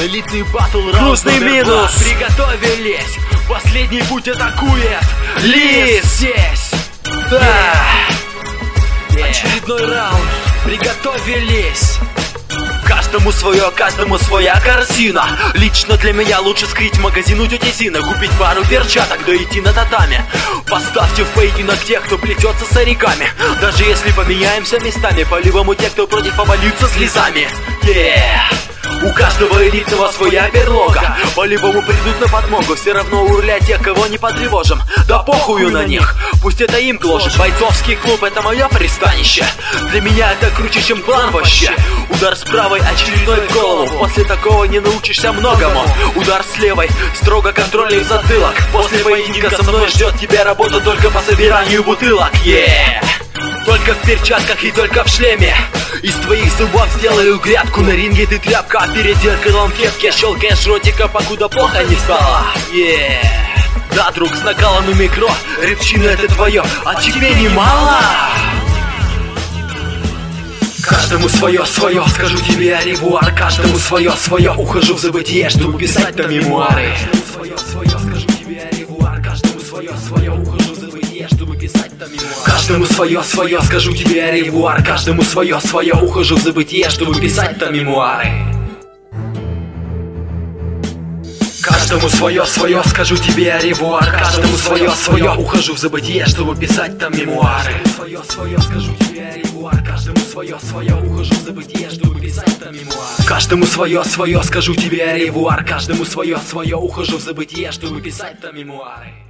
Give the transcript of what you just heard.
Элитный батл, грустный минус. Приготовились, последний путь атакует Лис. Здесь, Да. очередной раунд. Приготовились. Каждому своя корзина. Лично для меня лучше скрыть магазин у тети Зины, купить пару перчаток, да идти на татами. Поставьте в поединок тех, кто плетется с оригами. Даже если поменяемся местами, по-любому те, кто против, обольются слезами. У каждого элитного своя берлога. По-любому придут на подмогу. Все равно у руля тех, кого не потревожим. Да похую на них, пусть это им гложет. Бойцовский клуб — это мое пристанище. Для меня это круче, чем план вообще. Удар с правой, очередной в голову. После такого не научишься многому. Удар с левой, строго контролируй затылок. После поединка со мной ждет тебя работа только по собиранию бутылок. Только в перчатках и только в шлеме. Из твоих зубов сделаю грядку. На ринге ты тряпка, а перед зеркалом в кепке щелкаешь ротика, покуда плохо не стало. Да, друг, с накалом и микро, рыбчина это твое, а тебе немало. Каждому свое, скажу тебе аревуар. Каждому свое, ухожу в забытие, чтобы писать там мемуары. Скажу тебе аревуар. Каждому свое, ухожу в забытие, чтобы писать там мемуары. Каждому свое, скажу тебе аревуар. Каждому свое, ухожу в забытие, чтобы писать там мемуары. Каждому свое, скажу тебе аревуар. Каждому свое, ухожу в забытие, чтобы писать там мемуары. Скажу тебе аревуар. Каждому свое, ухожу в забытие, чтобы писать там мемуары. Каждому свое, скажу тебе аревуар. Каждому свое, ухожу в забытие, чтобы писать там мемуары.